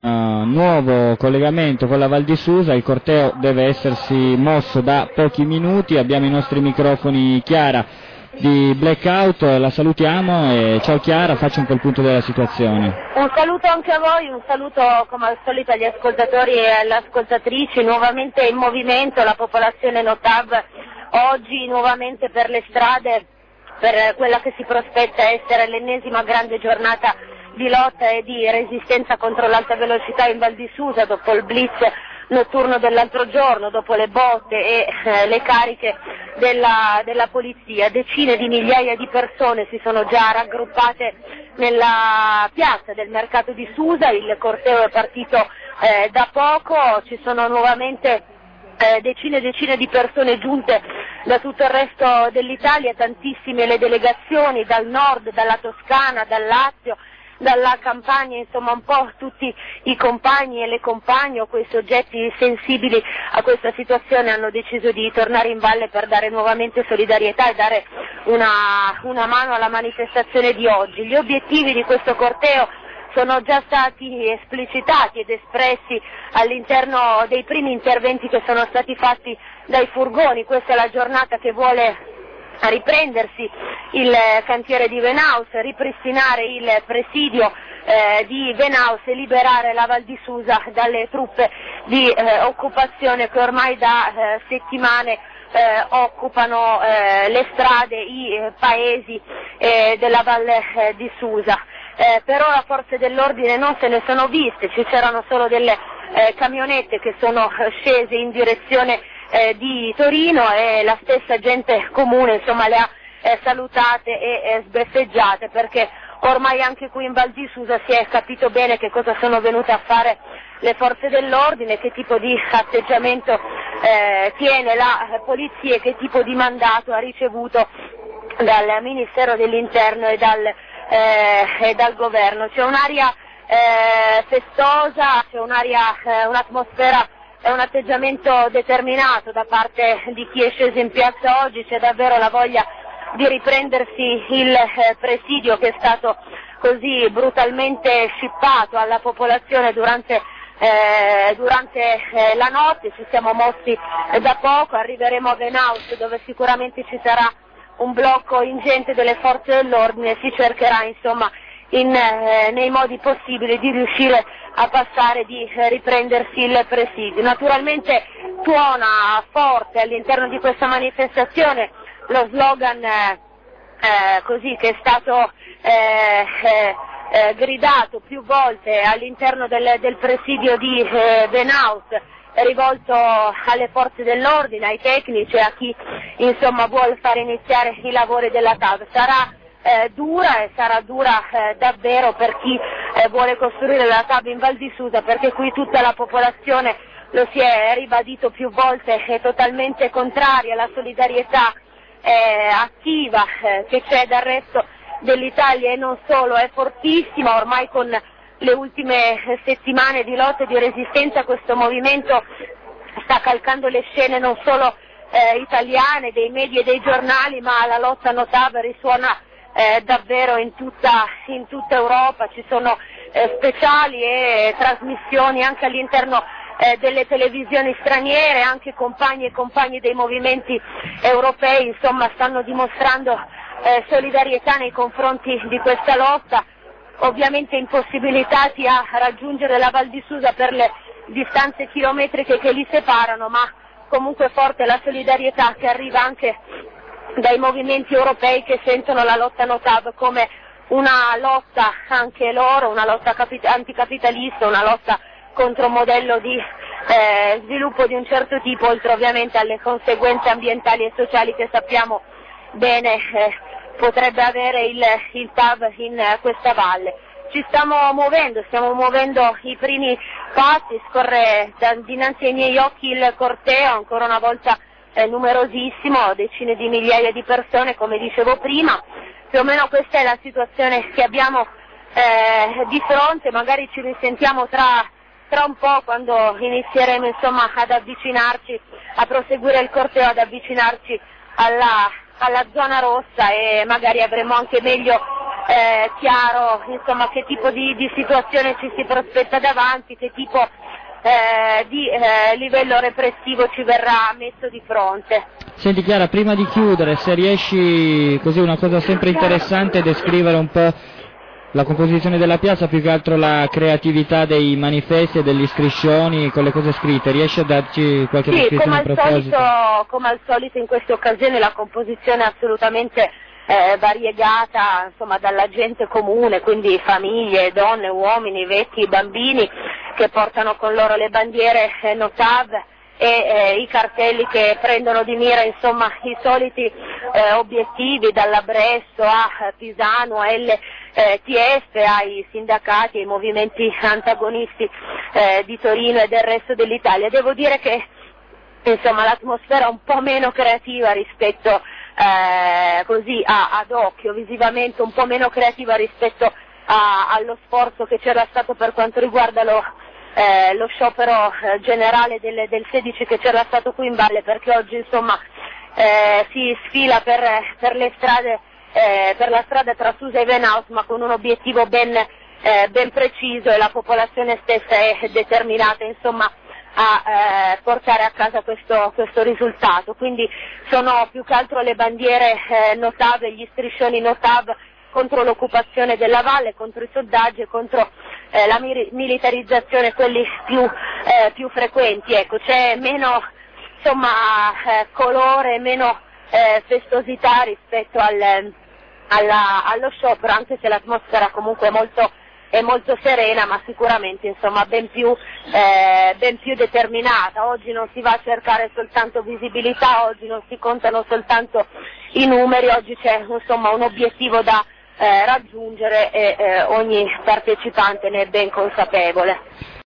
nuovo collegamento con la Val di Susa. Il corteo deve essersi mosso da pochi minuti. Abbiamo i nostri microfoni. Chiara di Blackout, la salutiamo e ciao Chiara, faccia un po' il punto della situazione. Un saluto anche a voi, un saluto come al solito agli ascoltatori e alle ascoltatrici, nuovamente in movimento la popolazione Notav oggi nuovamente per le strade per quella che si prospetta essere l'ennesima grande giornata di lotta e di resistenza contro l'alta velocità in Val di Susa, dopo il blitz notturno dell'altro giorno, dopo le botte e le cariche della polizia. Decine di migliaia di persone si sono già raggruppate nella piazza del mercato di Susa, il corteo è partito da poco, ci sono nuovamente decine e decine di persone giunte da tutto il resto dell'Italia, tantissime le delegazioni dal nord, dalla Toscana, dal Lazio, dalla Campania, insomma un po' tutti i compagni e le compagne o quei soggetti sensibili a questa situazione hanno deciso di tornare in valle per dare nuovamente solidarietà e dare una mano alla manifestazione di oggi. Gli obiettivi di questo corteo sono già stati esplicitati ed espressi all'interno dei primi interventi che sono stati fatti dai furgoni. Questa è la giornata che vuole riprendersi il cantiere di Venaus, ripristinare il presidio di Venaus e liberare la Val di Susa dalle truppe di occupazione che ormai da settimane occupano le strade, i paesi della Valle di Susa. Per ora forze dell'ordine non se ne sono viste, ci c'erano solo delle camionette che sono scese in direzione di Torino e la stessa gente comune insomma le ha salutate e sbeffeggiate, perché ormai anche qui in Val di Susa si è capito bene che cosa sono venute a fare le forze dell'ordine, che tipo di atteggiamento tiene la polizia e che tipo di mandato ha ricevuto dal Ministero dell'Interno e dal governo. C'è un'aria festosa, c'è un'atmosfera e un atteggiamento determinato da parte di chi è sceso in piazza oggi. C'è davvero la voglia di riprendersi il presidio che è stato così brutalmente scippato alla popolazione durante la notte. Ci siamo mossi da poco, arriveremo a Venaus dove sicuramente ci sarà un blocco ingente delle forze dell'ordine, si cercherà insomma nei modi possibili di riuscire a passare, di riprendersi il presidio. Naturalmente suona forte all'interno di questa manifestazione lo slogan così che è stato gridato più volte all'interno del presidio di Venaus, rivolto alle forze dell'ordine, ai tecnici e a chi insomma vuole fare iniziare i lavori della TAV. Sarà dura e sarà dura davvero per chi vuole costruire la TAV in Val di Susa, perché qui tutta la popolazione, lo si è ribadito più volte, è totalmente contraria. La solidarietà attiva che c'è dal resto dell'Italia e non solo è fortissima. Ormai con le ultime settimane di lotta e di resistenza questo movimento sta calcando le scene non solo italiane, dei media e dei giornali, ma la lotta Notav risuona davvero in tutta Europa. Ci sono speciali e trasmissioni anche all'interno delle televisioni straniere, anche compagni e compagni dei movimenti europei insomma stanno dimostrando solidarietà nei confronti di questa lotta, ovviamente impossibilitati a raggiungere la Val di Susa per le distanze chilometriche che li separano, ma comunque forte la solidarietà che arriva anche dai movimenti europei che sentono la lotta Notav come una lotta anche loro, una lotta anticapitalista, una lotta contro un modello di sviluppo di un certo tipo, oltre ovviamente alle conseguenze ambientali e sociali che sappiamo bene potrebbe avere il TAV in questa valle. Stiamo muovendo i primi passi, scorre dinanzi ai miei occhi il corteo, ancora una volta numerosissimo, decine di migliaia di persone, come dicevo prima. Più o meno questa è la situazione che abbiamo di fronte. Magari ci risentiamo tra un po', quando inizieremo insomma ad avvicinarci, a proseguire il corteo, ad avvicinarci alla zona rossa, e magari avremo anche meglio chiaro insomma che tipo di situazione ci si prospetta davanti, che tipo di livello repressivo ci verrà messo di fronte. Senti Chiara, prima di chiudere, se riesci, così una cosa sempre interessante, descrivere un po' la composizione della piazza, più che altro la creatività dei manifesti e degli striscioni con le cose scritte, riesci a darci qualche descrizione a proposito? Come al solito in queste occasioni la composizione è assolutamente variegata, insomma, dalla gente comune, quindi famiglie, donne, uomini, vecchi, bambini che portano con loro le bandiere Notav e i cartelli che prendono di mira insomma i soliti obiettivi, dalla Bresso a Pisano a LTF, ai sindacati, ai movimenti antagonisti di Torino e del resto dell'Italia. Devo dire che insomma l'atmosfera è un po' meno creativa rispetto così ad occhio, visivamente un po' meno creativa rispetto allo sforzo che c'era stato per quanto riguarda lo sciopero generale del 16 che c'era stato qui in valle, perché oggi insomma si sfila per le strade, per la strada tra Susa e Venaus, ma con un obiettivo ben preciso, e la popolazione stessa è determinata insomma a portare a casa questo risultato. Quindi sono più che altro le bandiere Notav e gli striscioni Notav contro l'occupazione della valle, contro i sondaggi e contro la militarizzazione, quelli più frequenti. Ecco, c'è meno insomma colore, meno festosità rispetto allo sciopero, anche se l'atmosfera comunque è molto serena, ma sicuramente insomma ben più determinata. Oggi non si va a cercare soltanto visibilità, oggi non si contano soltanto i numeri, oggi c'è insomma un obiettivo da raggiungere e ogni partecipante ne è ben consapevole.